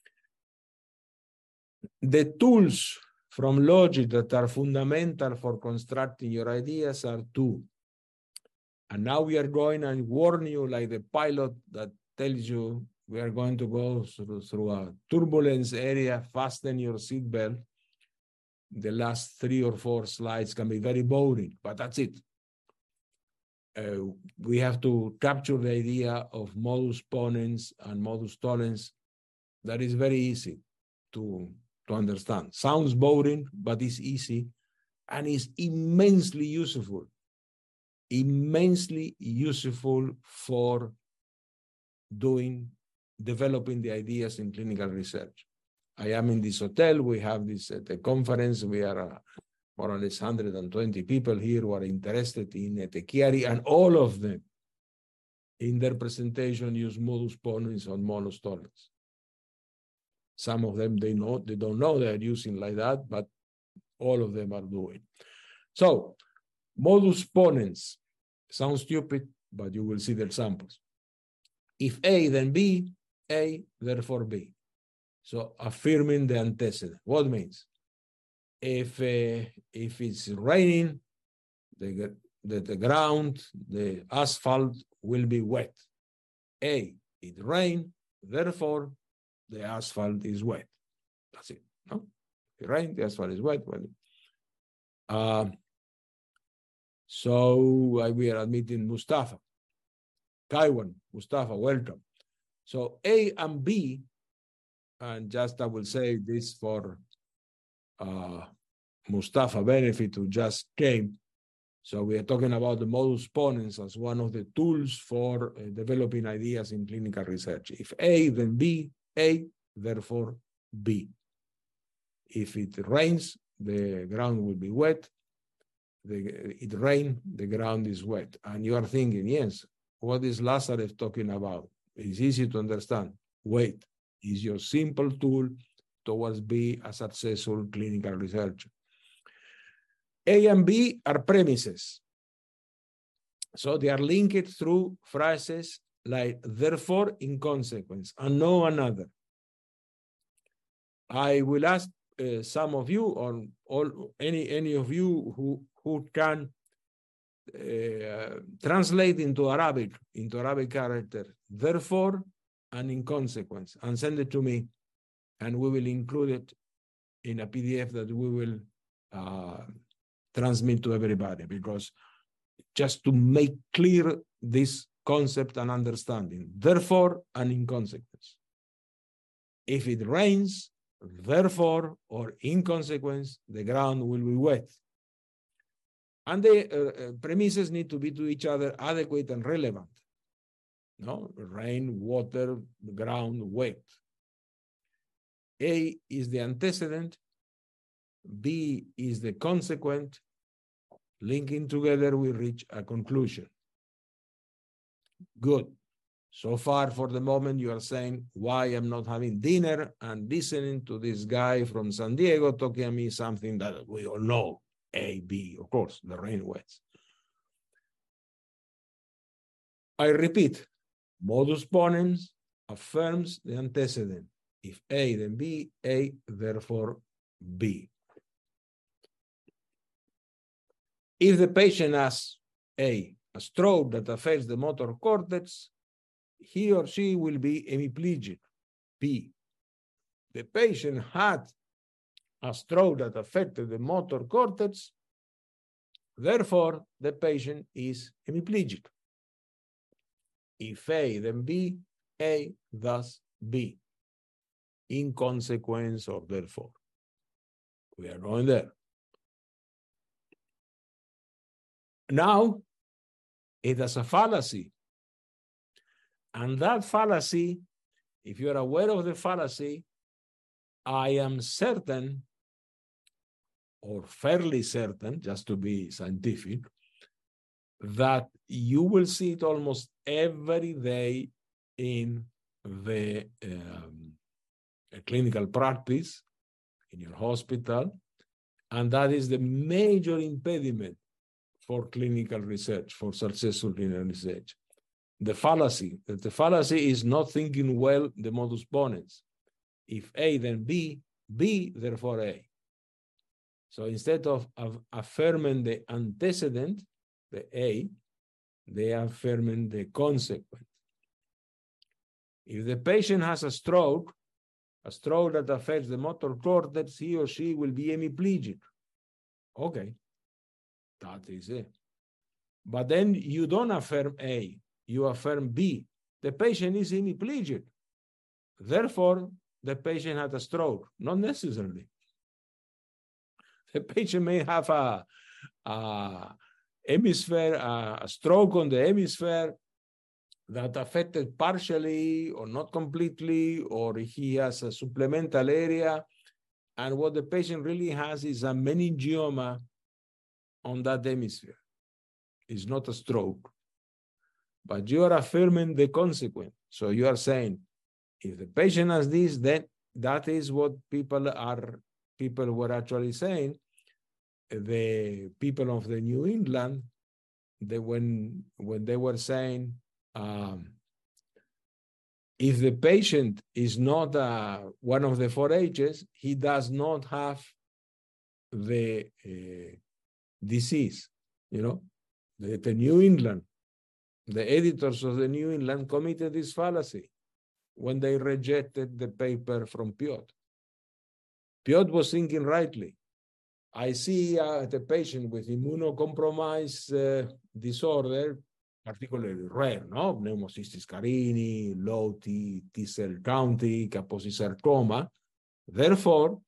The tools from logic that are fundamental for constructing your ideas are two. And now we are going and warn you like the pilot that tells you we are going to go through, through a turbulence area, fasten your seatbelt. The last three or four slides can be very boring, but that's it. Uh, we have to capture the idea of modus ponens and modus tollens. That is very easy to, to understand. Sounds boring, but it's easy and is immensely useful. Immensely useful for doing, developing the ideas in clinical research. I am in this hotel. We have this at the conference. We are uh, more or less one hundred twenty people here who are interested in Etechiari, and all of them in their presentation use modus ponens and modus tollens. Some of them, they know, they don't know they're using like that, but all of them are doing. So, modus ponens sounds stupid, but you will see the examples. If A, then B, A, therefore B. So affirming the antecedent. What means? If uh, if it's raining, the, the, the ground, the asphalt will be wet. A, it rained, therefore the asphalt is wet. That's it. No? It rained, the asphalt is wet. Well, uh, so uh, we are admitting Mustafa. Kaiwan, Mustafa, welcome. So A and B, and just I will say this for uh, Mustafa benefit who just came. So we are talking about the modus ponens as one of the tools for uh, developing ideas in clinical research. If A, then B, A, therefore B. If it rains, the ground will be wet. The, it rained, the ground is wet. And you are thinking, yes, what is Lazarev talking about? It's easy to understand. Wait, is your simple tool towards be a successful clinical researcher. A and B are premises. So they are linked through phrases like therefore, in consequence, and no another. I will ask uh, some of you, or all, any, any of you who, who can uh, translate into Arabic, into Arabic character, therefore, and in consequence, and send it to me, and we will include it in a P D F that we will uh, transmit to everybody, because just to make clear this concept and understanding, therefore and in consequence. If it rains, therefore or in consequence, the ground will be wet. And the uh, premises need to be to each other adequate and relevant. No, rain, water, ground, wet. A is the antecedent, B is the consequent. Linking together, we reach a conclusion. Good. So far, for the moment, you are saying why I'm not having dinner and listening to this guy from San Diego talking to me something that we all know. A, B, of course, the rain wets. I repeat, modus ponens affirms the antecedent. If A, then B, A, therefore B. If the patient has A, a stroke that affects the motor cortex, he or she will be hemiplegic. B, the patient had a stroke that affected the motor cortex, therefore the patient is hemiplegic. If A, then B, A, thus B. In consequence or therefore. We are going there. Now, it has a fallacy. And that fallacy, if you are aware of the fallacy, I am certain, or fairly certain, just to be scientific, that you will see it almost every day in the um, clinical practice, in your hospital, and that is the major impediment for clinical research, for successful clinical research. The fallacy, that the fallacy is not thinking well the modus ponens. If A, then B, B, therefore A. So instead of, of affirming the antecedent, the A, they affirm the consequence. If the patient has a stroke, a stroke that affects the motor cortex, he or she will be hemiplegic. Okay, that is it. But then you don't affirm A, you affirm B. The patient is hemiplegic. Therefore, the patient had a stroke. Not necessarily. The patient may have a, a hemisphere, a, a stroke on the hemisphere that affected partially or not completely, or he has a supplemental area. And what the patient really has is a meningioma on that hemisphere. It's not a stroke. But you are affirming the consequence. So you are saying, if the patient has this, then that is what people are, people were actually saying. The people of the New England, they, when, when they were saying, um, if the patient is not uh, one of the four H's, he does not have the uh, disease, you know. The, the New England, the editors of the New England committed this fallacy when they rejected the paper from Piot. Piot was thinking rightly. I see uh, the patient with immunocompromised uh, disorder, particularly rare, no? Pneumocystis carini, low T, T cell counting, Kaposi sarcoma. Therefore,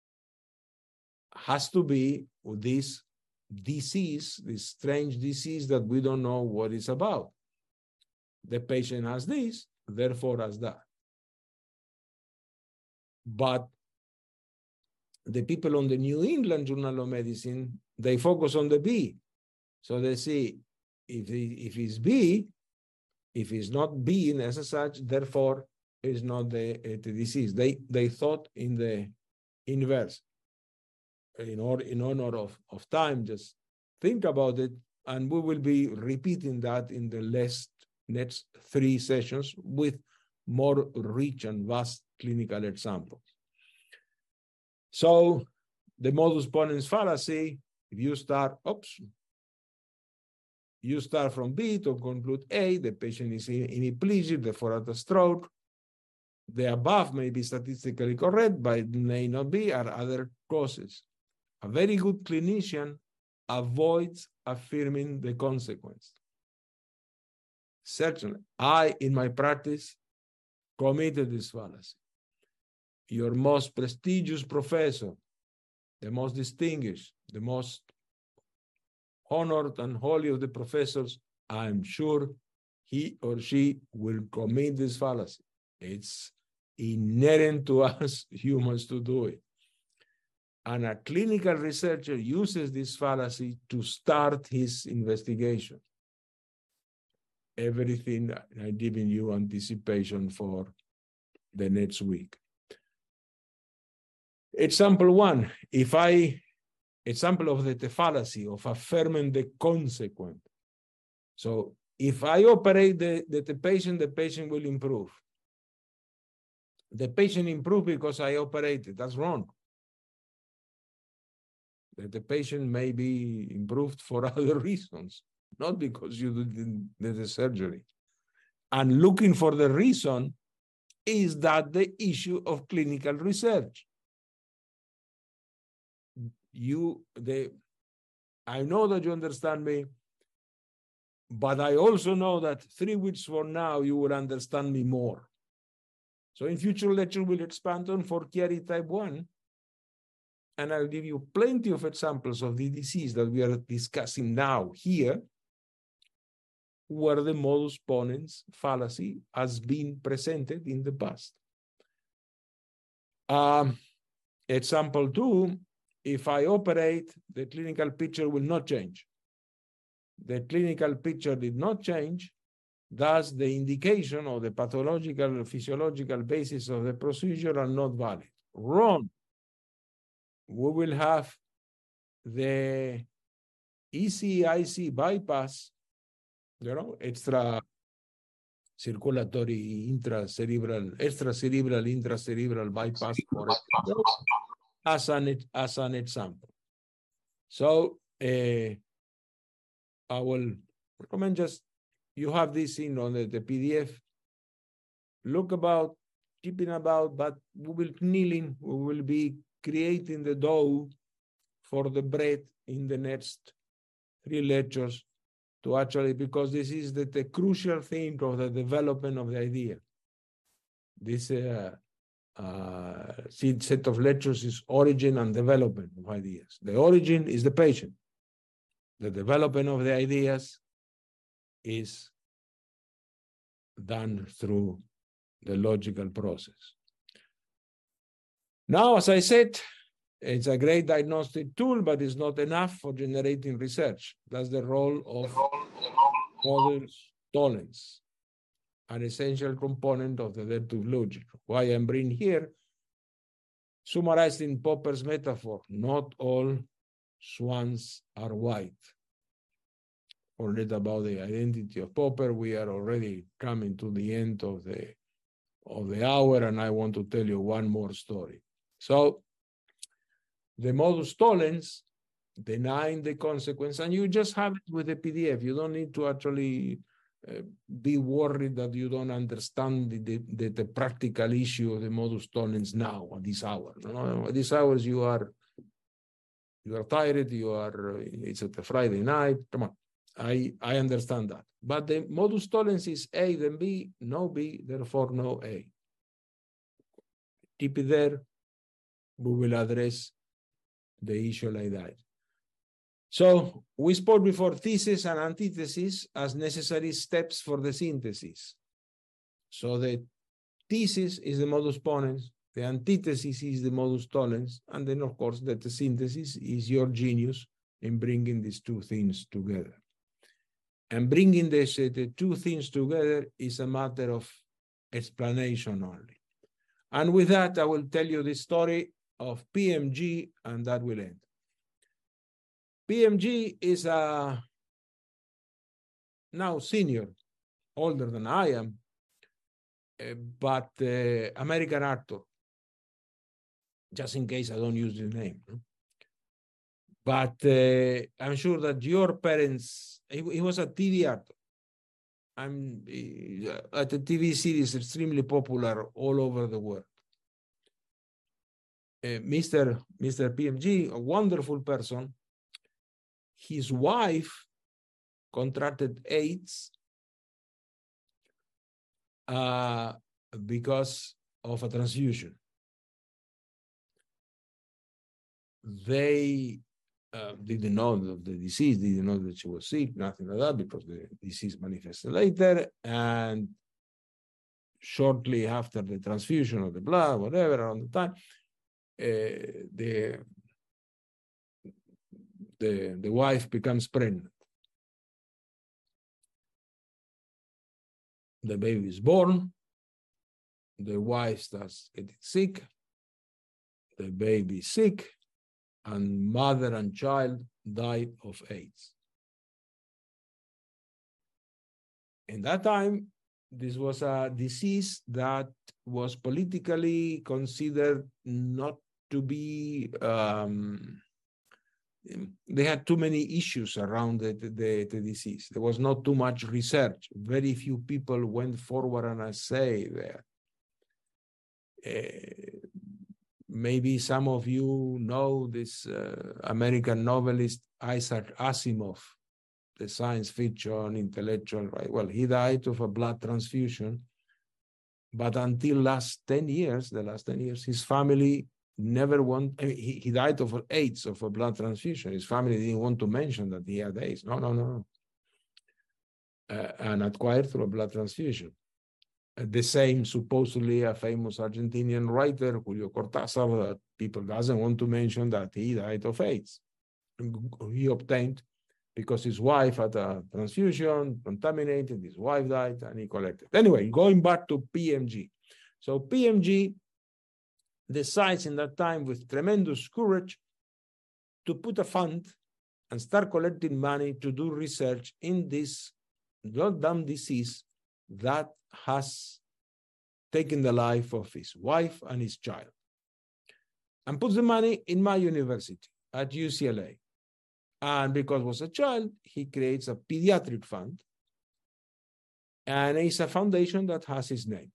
has to be this disease, this strange disease that we don't know what it's about. The patient has this, therefore has that. But the people on the New England Journal of Medicine, they focus on the B. So they see if, it, if it's B, if it's not B as such, therefore it's not the, the disease. They, they thought in the inverse. In, or, in honor of, of time, just think about it, and we will be repeating that in the last, next three sessions with more rich and vast clinical examples. So the modus ponens fallacy, if you start, oops, you start from B to conclude A, the patient is hemiplegic, therefore at a stroke. The above may be statistically correct, but it may not be, are other causes. A very good clinician avoids affirming the consequence. Certainly, I, in my practice, committed this fallacy. Your most prestigious professor, the most distinguished, the most honored and holy of the professors, I'm sure he or she will commit this fallacy. It's inherent to us humans to do it. And a clinical researcher uses this fallacy to start his investigation. Everything I'm giving you anticipation for the next week. Example one, if I, example of the, the fallacy of affirming the consequent. So if I operate the, the, the patient, the patient will improve. The patient improved because I operated. That's wrong. That the patient may be improved for other reasons, not because you did the surgery. And looking for the reason is that the issue of clinical research. You, the, I know that you understand me, but I also know that three weeks from now, you will understand me more. So in future lecture, we'll expand on for Chiari type one. And I'll give you plenty of examples of the disease that we are discussing now here, where the modus ponens fallacy has been presented in the past. Um, example two, if I operate, the clinical picture will not change. The clinical picture did not change, thus the indication or the pathological or physiological basis of the procedure are not valid. Wrong. We will have the E C I C bypass, you know, extra circulatory intracerebral, extracerebral, intracerebral bypass for as an, as an example. So uh, I will recommend just you have this in on the, the P D F. Look about, keeping about, but we will kneeling, we will be creating the dough for the bread in the next three lectures to actually, because this is the, the crucial thing of the development of the idea. This uh, uh, set of lectures is origin and development of ideas. The origin is the patient. The development of the ideas is done through the logical process. Now, as I said, it's a great diagnostic tool, but it's not enough for generating research. That's the role of models tolerance, an essential component of the deductive logic. Why I'm bringing here, summarized in Popper's metaphor, not all swans are white. Forget about the identity of Popper. We are already coming to the end of the, of the hour, and I want to tell you one more story. So, the modus tollens, denying the consequence, and you just have it with the P D F. You don't need to actually uh, be worried that you don't understand the, the, the practical issue of the modus tollens now at this hour. You know, at these hours, you are you are tired. You are. It's at a Friday night. Come on, I I understand that. But the modus tollens is A, then B, no B, therefore no A. Keep it there. We will address the issue like that. So we spoke before thesis and antithesis as necessary steps for the synthesis. So the thesis is the modus ponens, the antithesis is the modus tollens, and then of course that the synthesis is your genius in bringing these two things together. And bringing this, uh, the two things together is a matter of explanation only. And with that, I will tell you the story of P M G, and that will end. P M G is a now senior, older than I am, uh, but uh, American actor, just in case I don't use his name. No? But uh, I'm sure that your parents, he, he was a T V actor. I'm uh, at the T V series extremely popular all over the world. Uh, Mister Mister P M G, a wonderful person. His wife contracted AIDS uh, because of a transfusion. They uh, didn't know of the disease, didn't know that she was sick, nothing like that, because the disease manifested later. And shortly after the transfusion of the blood, whatever, around the time, uh, the The, the wife becomes pregnant. The baby is born. The wife starts getting sick. The baby is sick. And mother and child died of AIDS. In that time, this was a disease that was politically considered not to be um, they had too many issues around the, the, the disease. There was not too much research. Very few people went forward and I say there. Uh, maybe some of you know this uh, American novelist Isaac Asimov, the science fiction intellectual, right? Well, he died of a blood transfusion, but until last ten years, the last ten years, his family never want, I mean, he, he died of AIDS, of a blood transfusion. His family didn't want to mention that he had AIDS. No, no, no. Uh, and acquired through a blood transfusion. Uh, the same, supposedly, a famous Argentinian writer, Julio Cortázar, that people doesn't want to mention that he died of AIDS. He obtained because his wife had a transfusion, contaminated, his wife died, and he collected. Anyway, going back to P M G. So P M G decides in that time with tremendous courage to put a fund and start collecting money to do research in this goddamn disease that has taken the life of his wife and his child. And puts the money in my university at U C L A. And because he was a child, he creates a pediatric fund And it's a foundation that has his name.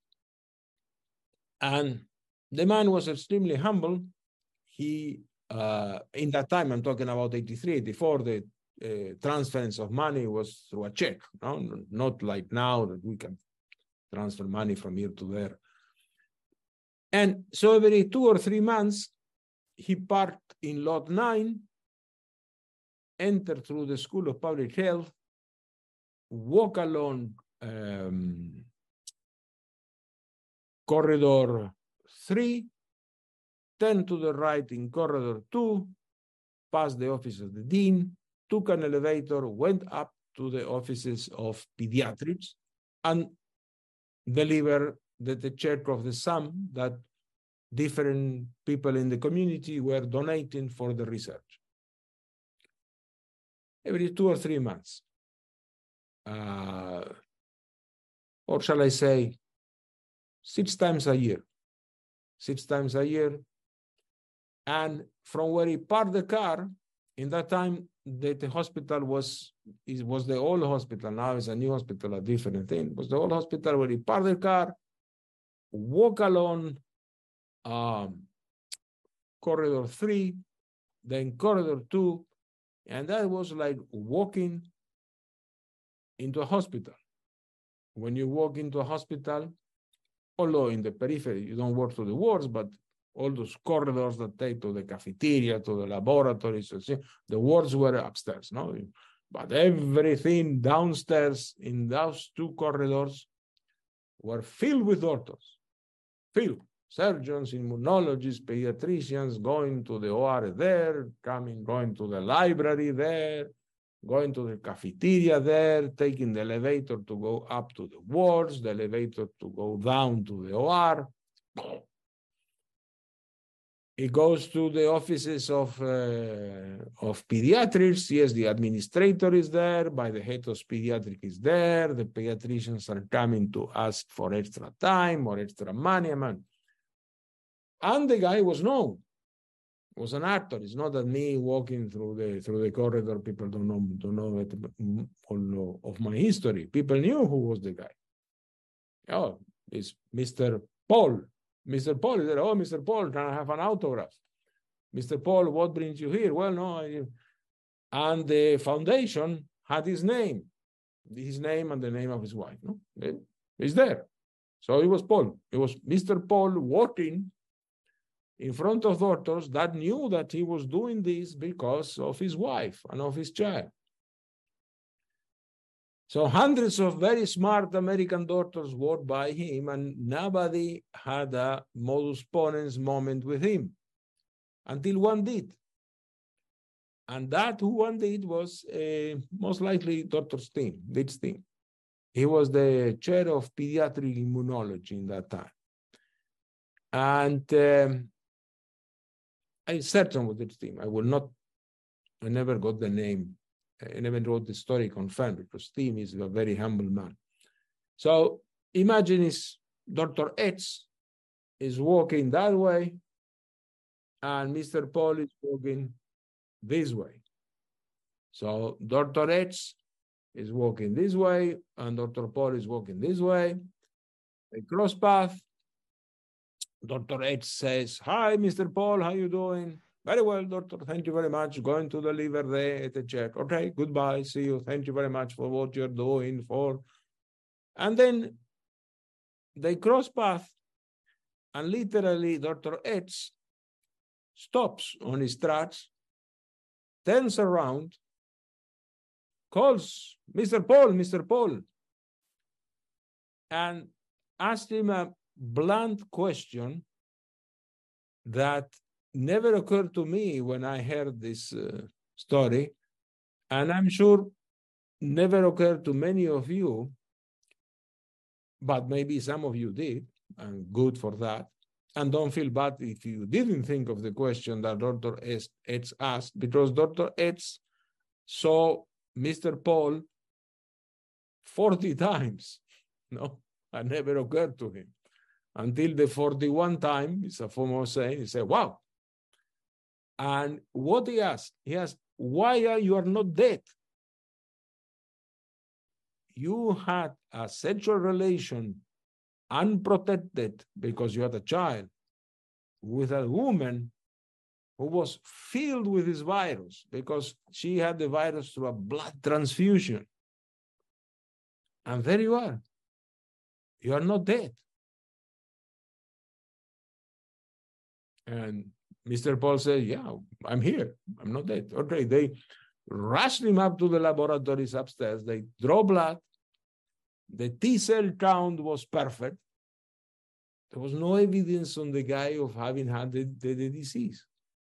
And the man was extremely humble. He, uh, in that time, I'm talking about eighty-three, eighty-four, the uh, transference of money was through a check, no? Not like now that we can transfer money from here to there. And so every two or three months, he parked in lot nine, entered through the School of Public Health, walk along um, corridor three, turn to the right in corridor two, past the office of the dean, took an elevator, went up to the offices of pediatrics, and delivered the, the check of the sum that different people in the community were donating for the research. Every two or three months. Uh, or shall I say, six times a year. Six times a year. And from where he parked the car, in that time, the, the hospital was, it was the old hospital. Now it's a new hospital, a different thing. It was the old hospital where he parked the car, walk along um, corridor three, then corridor two, and that was like walking into a hospital. When you walk into a hospital, although in the periphery, you don't walk to the wards, but all those corridors that take to the cafeteria, to the laboratories, the wards were upstairs, no? But everything downstairs in those two corridors were filled with doctors, filled. Surgeons, immunologists, pediatricians, going to the O R there, coming, going to the library there, going to the cafeteria there, taking the elevator to go up to the wards, the elevator to go down to the O R. It goes to the offices of, uh, of pediatrics. Yes, the administrator is there, by the head of pediatric is there. The pediatricians are coming to ask for extra time or extra money. Man. And the guy was known, was an actor. It's not that me walking through the through the corridor, people don't know, don't know it, all of my history. People knew who was the guy. Oh, it's Mister Paul. Mister Paul, is there, oh, Mister Paul, can I have an autograph? Mister Paul, what brings you here? Well, no. I, and the foundation had his name, his name and the name of his wife. No? It, it's there. So it was Paul. It was Mister Paul walking in front of doctors that knew that he was doing this because of his wife and of his child. So hundreds of very smart American doctors walked by him, and nobody had a modus ponens moment with him until one did. And that who one did was uh, most likely Doctor Steen, Dick Steen. He was the chair of pediatric immunology in that time. And um, I'm certain with Dick Steen. I will not, I never got the name. I never wrote the story confirmed because Steen is a very humble man. So imagine is Doctor X is walking that way and Mister Paul is walking this way. So Doctor X is walking this way and Doctor Paul is walking this way. They cross path. Doctor X says, "Hi, Mister Paul, how you doing?" "Very well, doctor. Thank you very much. Going to deliver the, the check." "Okay, goodbye. See you. Thank you very much for what you're doing for." And then they cross path and literally Doctor X stops on his tracks, turns around, calls Mister Paul, Mister Paul, and asked him a blunt question that never occurred to me when I heard this uh, story, and I'm sure never occurred to many of you, but maybe some of you did, and good for that. And don't feel bad if you didn't think of the question that Doctor X asked, because Doctor X saw Mister Paul forty times. No, it never occurred to him. Until the forty-first time, it's a famous saying, he said, "Wow." And what he asked, he asked, "Why are you are not dead?" you had a sexual relation unprotected because you had a child with a woman who was filled with this virus because she had the virus through a blood transfusion. And there you are. You are not dead. And Mister Paul said, yeah, I'm here. I'm not dead. Okay, they rushed him up to the laboratories upstairs. They draw blood. The T cell count was perfect. There was no evidence on the guy of having had the, the, the disease.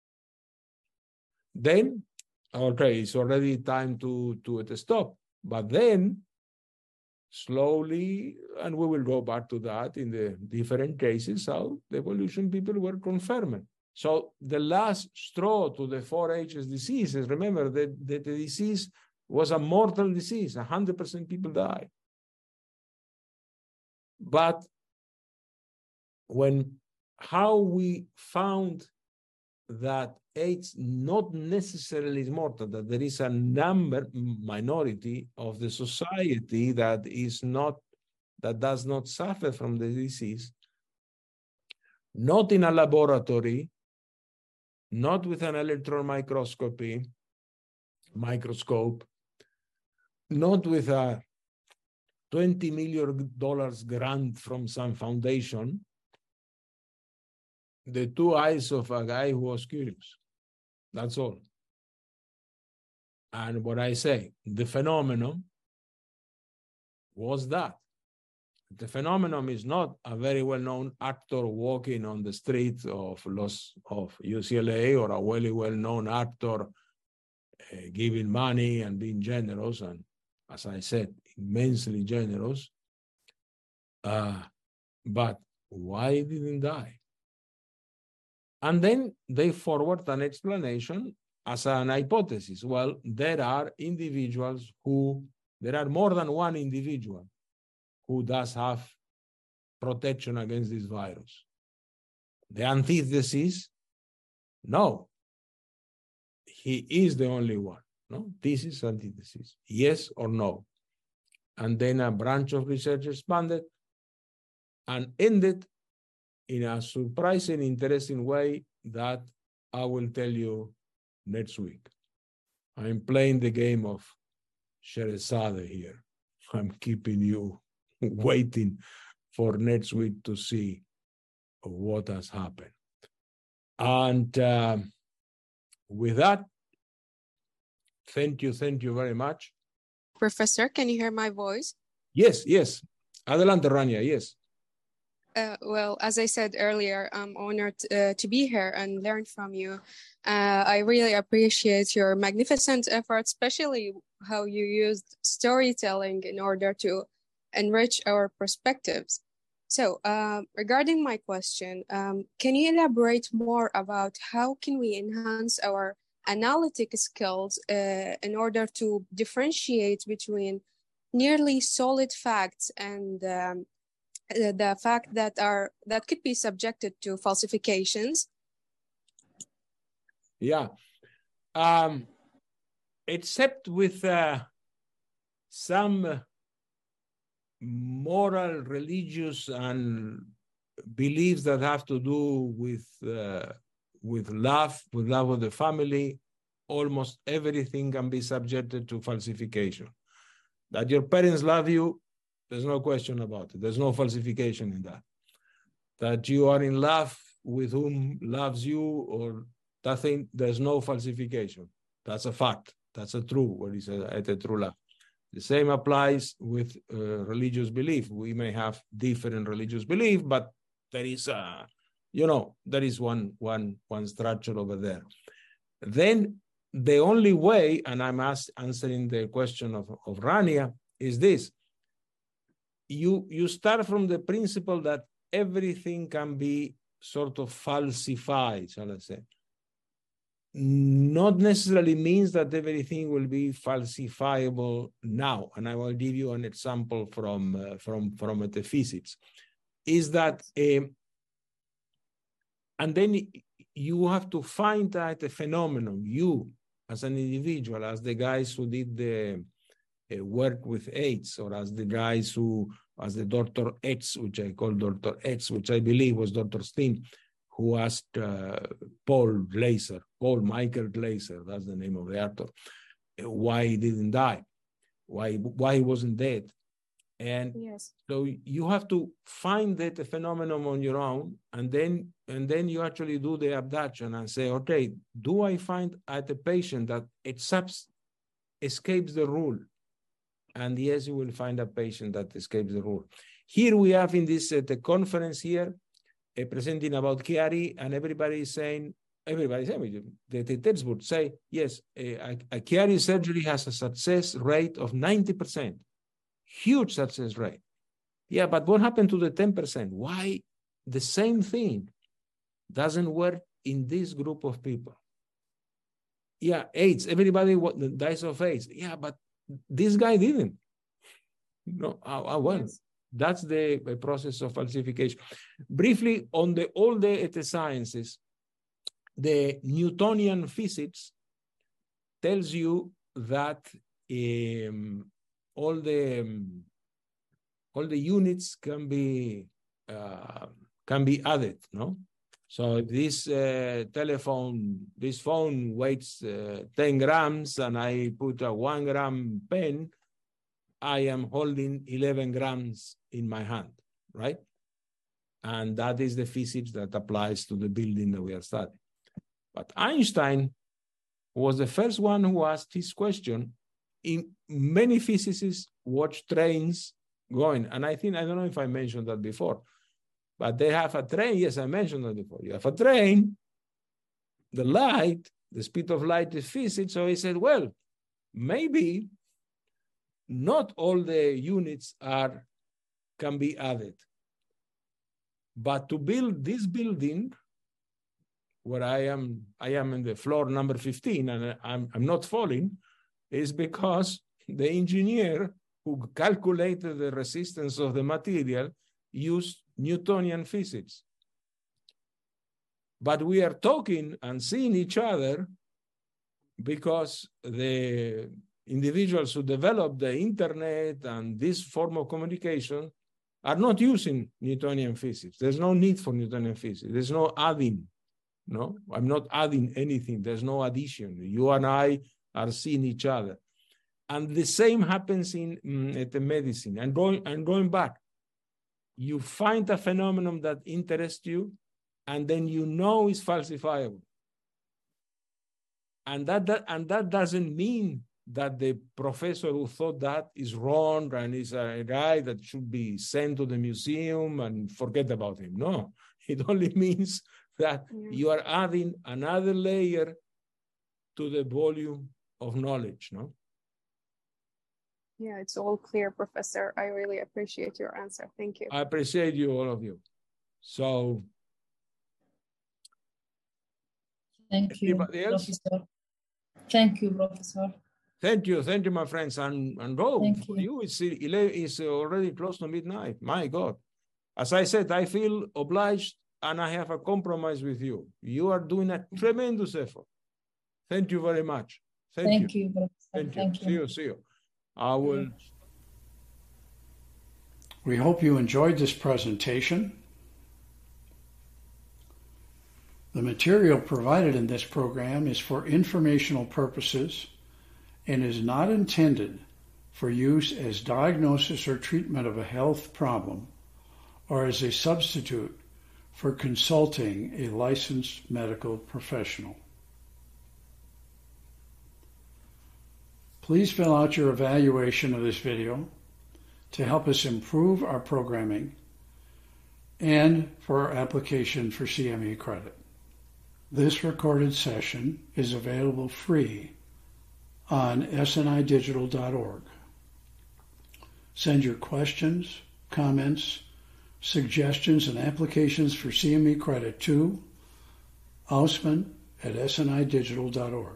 Then, okay, it's already time to, to, to stop. But then, slowly, and we will go back to that in the different cases, how the evolution people were confirming. So the last straw to the four H's diseases, remember that, that the disease was a mortal disease, one hundred percent people died. But when, how we found that AIDS not necessarily is mortal, that there is a number, minority of the society that is not, that does not suffer from the disease, not in a laboratory, not with an electron microscopy, microscope, not with a twenty million dollars grant from some foundation, the two eyes of a guy who was curious. That's all. And what I say, the phenomenon was that. The phenomenon is not a very well-known actor walking on the streets of Los of U C L A or a very well-known actor uh, giving money and being generous, and as I said, immensely generous. Uh, but why he didn't die? And then they forward an explanation as an hypothesis. Well, there are individuals who, there are more than one individual who does have protection against this virus. The antithesis, no. He is the only one. No, this is antithesis. Yes or no. And then a branch of research expanded and ended in a surprising, interesting way that I will tell you next week. I'm playing the game of Sherazade here. I'm keeping you waiting for next week to see what has happened. And uh, with that, thank you, thank you very much. Professor, can you hear my voice? Yes, yes. Adelante, Rania, yes. Uh, well, as I said earlier, I'm honored uh, to be here and learn from you. Uh, I really appreciate your magnificent effort, especially how you used storytelling in order to enrich our perspectives. So, uh, regarding my question, um, can you elaborate more about how can we enhance our analytic skills uh, in order to differentiate between nearly solid facts and um, the fact that are that could be subjected to falsifications? Yeah, um, except with uh, some moral, religious, and beliefs that have to do with uh, with love, with love of the family, almost everything can be subjected to falsification. That your parents love you, there's no question about it. There's no falsification in that. That you are in love with whom loves you or that thing, there's no falsification. That's a fact. That's a true, what is a, a true love. The same applies with uh, religious belief. We may have different religious belief, but there is a, you know, there is one, one, one structure over there. Then the only way, and I'm asked, answering the question of, of Rania, is this. You, you start from the principle that everything can be sort of falsified, shall I say. Not necessarily means that everything will be falsifiable now. And I will give you an example from, uh, from, from metaphysics. Is that, uh, and then you have to find out a phenomenon, you as an individual, as the guys who did the uh, work with AIDS, or as the guys who, as the Doctor X, which I call Doctor X, which I believe was Doctor Steen, who asked uh, Paul Glaser, Paul Michael Glaser, that's the name of the actor, why he didn't die, why, why he wasn't dead. And yes. So you have to find that phenomenon on your own, and then and then you actually do the abduction and say, okay, do I find at a patient that accepts, escapes the rule? And yes, you will find a patient that escapes the rule. Here we have in this uh, the conference here, uh, presenting about Chiari, and everybody is saying, everybody saying, the, the textbook say, yes, a, a Chiari surgery has a success rate of ninety percent. Huge success rate. Yeah, but what happened to the ten percent? Why the same thing doesn't work in this group of people? Yeah, AIDS, everybody dies of AIDS. Yeah, but this guy didn't. No, I, I won. Yes. That's the process of falsification. Briefly, on the all the sciences, the Newtonian physics tells you that um, all the um, all the units can be uh, can be added, no? So if this uh, telephone, this phone weighs uh, ten grams, and I put a one gram pen, I am holding eleven grams in my hand, right? And that is the physics that applies to the building that we are studying. But Einstein was the first one who asked this question. In many physicists watch trains going, and I think, I don't know if I mentioned that before, but they have a train. Yes, I mentioned that before. You have a train, the light, the speed of light is physics. So he said, well, maybe not all the units are can be added. But to build this building, where I am, I am in the floor number fifteen, and I'm, I'm not falling, is because the engineer who calculated the resistance of the material used Newtonian physics. But we are talking and seeing each other because the individuals who developed the internet and this form of communication are not using Newtonian physics. There's no need for Newtonian physics. There's no adding. No, I'm not adding anything. There's no addition. You and I are seeing each other. And the same happens in mm, at the medicine. And going, and going back, you find a phenomenon that interests you, and then you know it's falsifiable. And that, that, and that doesn't mean that the professor who thought that is wrong and is a guy that should be sent to the museum and forget about him. No, it only means that yeah. you are adding another layer to the volume of knowledge, no? Yeah, it's all clear, Professor. I really appreciate your answer. Thank you. I appreciate you, all of you. So, thank you, Professor. Thank you, Professor. Thank you, thank you, my friends. And and Rob, for you, it's it's already close to midnight. My God, as I said, I feel obliged, and I have a compromise with you. You are doing a tremendous effort. Thank you very much. Thank, thank you. you, Professor. Thank, thank you. you. See you. See you. I will. We hope you enjoyed this presentation. The material provided in this program is for informational purposes and is not intended for use as diagnosis or treatment of a health problem or as a substitute for consulting a licensed medical professional. Please fill out your evaluation of this video to help us improve our programming and for our application for C M E credit. This recorded session is available free on S N I digital dot org. Send your questions, comments, suggestions, and applications for C M E credit to Ausman at S N I digital dot org.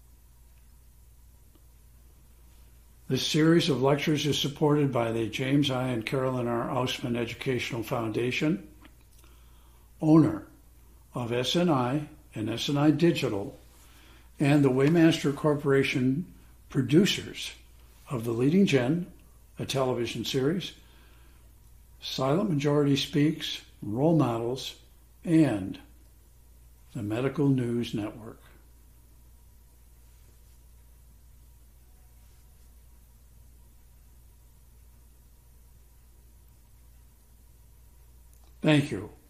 This series of lectures is supported by the James I. and Carolyn R. Ausman Educational Foundation, owner of S N I and S N I Digital, and the Waymaster Corporation, producers of The Leading Gen, a television series, Silent Majority Speaks, Role Models, and the Medical News Network. Thank you.